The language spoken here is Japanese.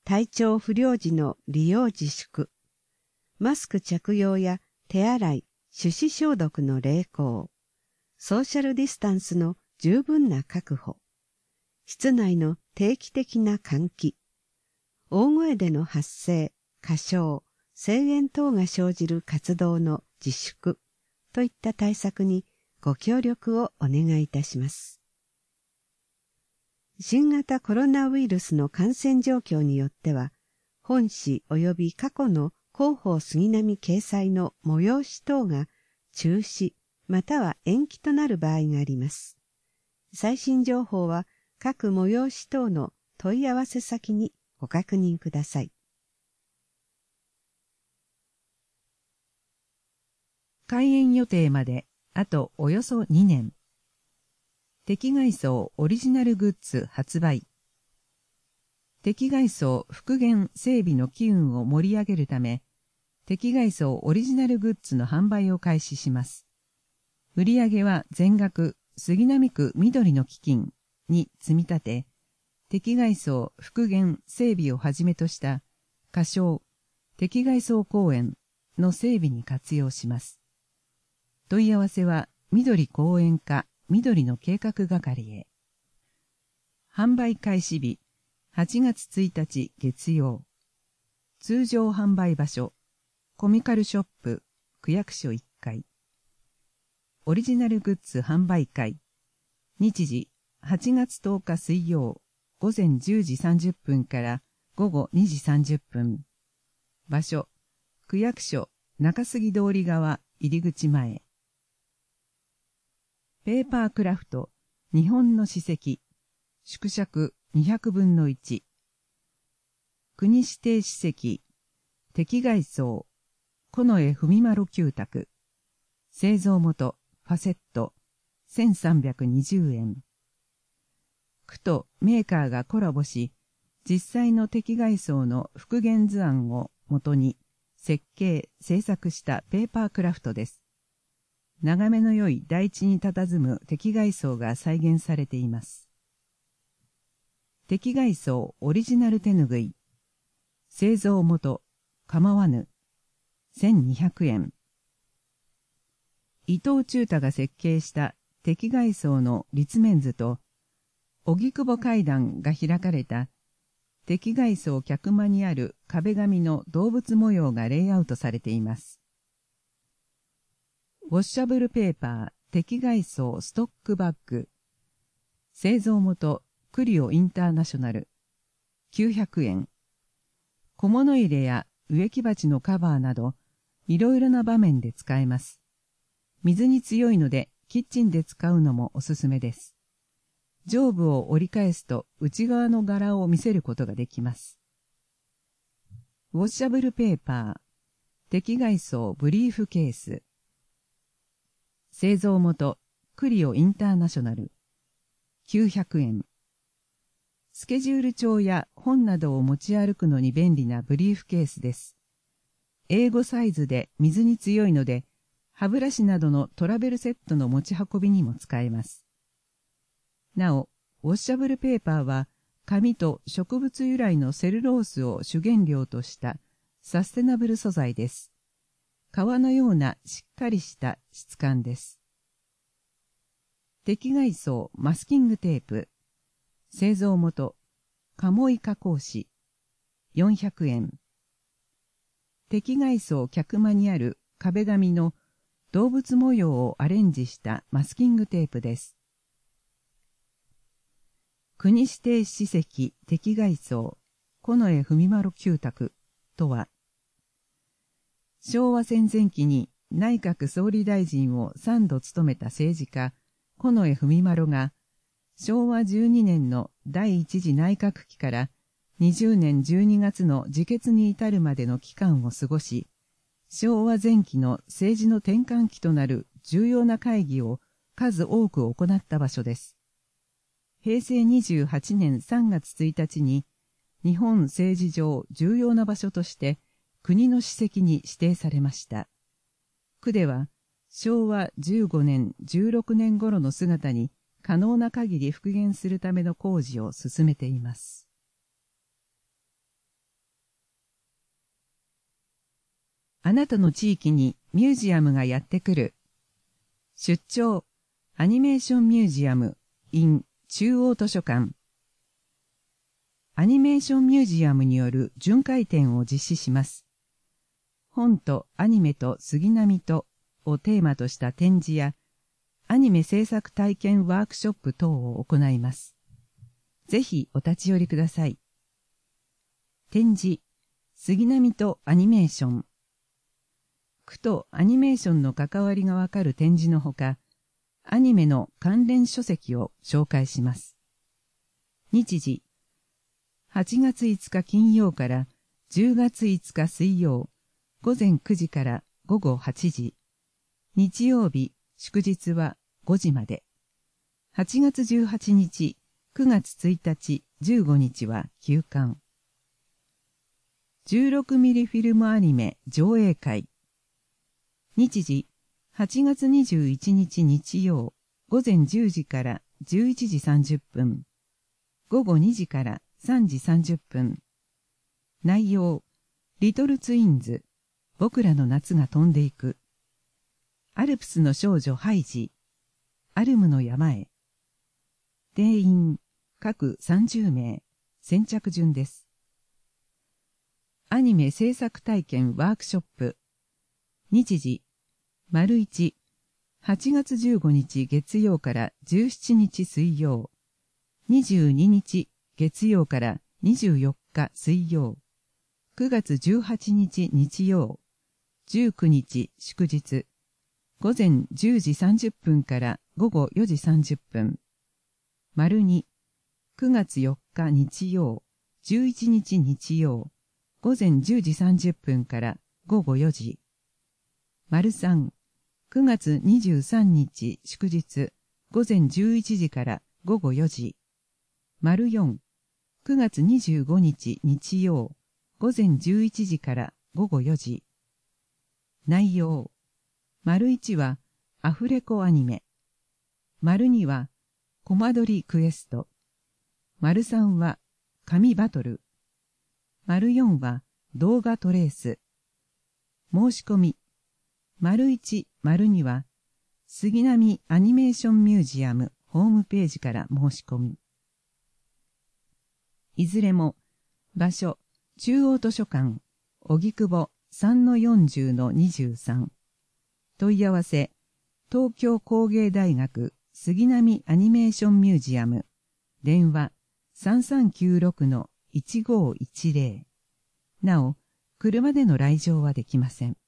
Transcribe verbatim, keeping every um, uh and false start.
体調不良時の利用自粛、マスク着用や手洗い、手指消毒の励行、ソーシャルディスタンスの十分な確保、室内の定期的な換気、大声での発声、歌唱、声援等が生じる活動の自粛といった対策にご協力をお願いいたします。新型コロナウイルスの感染状況によっては、本誌及び過去の広報杉並掲載の催し等が中止または延期となる場合があります。最新情報は各催し等の問い合わせ先にご確認ください。 開園予定まであとおよそにねん。敵外装オリジナルグッズ発売。敵外装復元整備の機運を盛り上げるため、敵外装オリジナルグッズの販売を開始します。売上は全額杉並区緑の基金に積み立て、敵外装復元整備をはじめとした仮称敵外装公園の整備に活用します。問い合わせは緑公園課緑の計画係へ。販売開始日はちがつついたち月曜。通常販売場所コミカルショップ区役所いっかい。オリジナルグッズ販売会。日時はちがつとおか水曜午前じゅうじさんじゅっぷんから午後にじさんじゅっぷん。場所区役所中杉通り側入り口前。ペーパークラフト日本の史跡縮尺にひゃくぶんのいち。国指定史跡敵外装近衛文丸旧宅製造元ファセットせんさんびゃくにじゅうえん。区とメーカーがコラボし実際の敵外装の復元図案をもとに設計制作したペーパークラフトです。眺めの良い台地に佇む敵外装が再現されています。敵外装オリジナル手ぬぐい製造元構わぬせんにひゃくえん。伊藤忠太が設計した敵外装の立面図と荻窪階段が開かれた敵外装客間にある壁紙の動物模様がレイアウトされています。ウォッシャブルペーパー敵外装ストックバッグ製造元クリオインターナショナルきゅうひゃくえん。小物入れや植木鉢のカバーなどいろいろな場面で使えます。水に強いのでキッチンで使うのもおすすめです。上部を折り返すと内側の柄を見せることができます。ウォッシャブルペーパー敵外装ブリーフケース製造元クリオインターナショナルきゅうひゃくえん。スケジュール帳や本などを持ち歩くのに便利なブリーフケースです。エーごサイズで水に強いので歯ブラシなどのトラベルセットの持ち運びにも使えます。なお、ウォッシャブルペーパーは紙と植物由来のセルロースを主原料としたサステナブル素材です。革のようなしっかりした質感です。敵外装マスキングテープ製造元鴨井加工紙よんひゃくえん。敵外装客間にある壁紙の動物模様をアレンジしたマスキングテープです。国指定史跡敵外装近衛文丸旧宅とは、昭和戦前期に内閣総理大臣をさんど務めた政治家近衛文丸がしょうわじゅうにねんの第一次内閣期からにじゅうねんじゅうにがつの自決に至るまでの期間を過ごし、昭和前期の政治の転換期となる重要な会議を数多く行った場所です。へいせいにじゅうはちねんさんがつついたちに日本政治上重要な場所として国の史跡に指定されました。区ではしょうわじゅうごねんじゅうろくねん頃の姿に可能な限り復元するための工事を進めています。 あなたの地域にミュージアムがやってくる。出張アニメーションミュージアム in 中央図書館。アニメーションミュージアムによる巡回展を実施します。本とアニメと杉並とをテーマとした展示やアニメ制作体験ワークショップ等を行います。ぜひお立ち寄りください。展示、杉並とアニメーション。区とアニメーションの関わりがわかる展示のほか、アニメの関連書籍を紹介します。日時、はちがついつか金曜からじゅうがついつか水曜、午前くじから午後はちじ。日曜日、祝日はごじまで。はちがつじゅうはちにち、くがつついたち、じゅうごにちは休館。じゅうろくミリフィルムアニメ上映会。日時、はちがつにじゅういちにち日曜、午前じゅうじからじゅういちじさんじゅっぷん。午後にじからさんじさんじゅっぷん。内容、リトルツインズ、僕らの夏が飛んでいく。アルプスの少女ハイジ、アルムの山へ。定員、各さんじゅうめい、先着順です。アニメ制作体験ワークショップ。日時、丸いち、はちがつじゅうごにち月曜からじゅうしちにち水曜、にじゅうににち月曜からにじゅうよっか水曜、くがつじゅうはちにち日曜、じゅうくにち祝日、午前じゅうじさんじゅっぷんから午後よじさんじゅっぷん。丸に、くがつよっか日曜、じゅういちにち日曜、午前じゅうじさんじゅっぷんから午後よじ。丸さん、くがつにじゅうさんにち祝日、午前じゅういちじから午後よじ。丸よん、くがつにじゅうごにち日曜、午前じゅういちじから午後よじ。内容、丸いちはアフレコアニメ。丸にはコマ撮りクエスト。丸さんは紙バトル。丸よんは動画トレース。申し込み。丸いち、丸には杉並アニメーションミュージアムホームページから申し込み。いずれも場所中央図書館荻窪 さんのよんじゅうのにじゅうさん。問い合わせ東京工芸大学杉並アニメーションミュージアム。電話 さんさんきゅうろくのいちごいちぜろ。なお、車での来場はできません。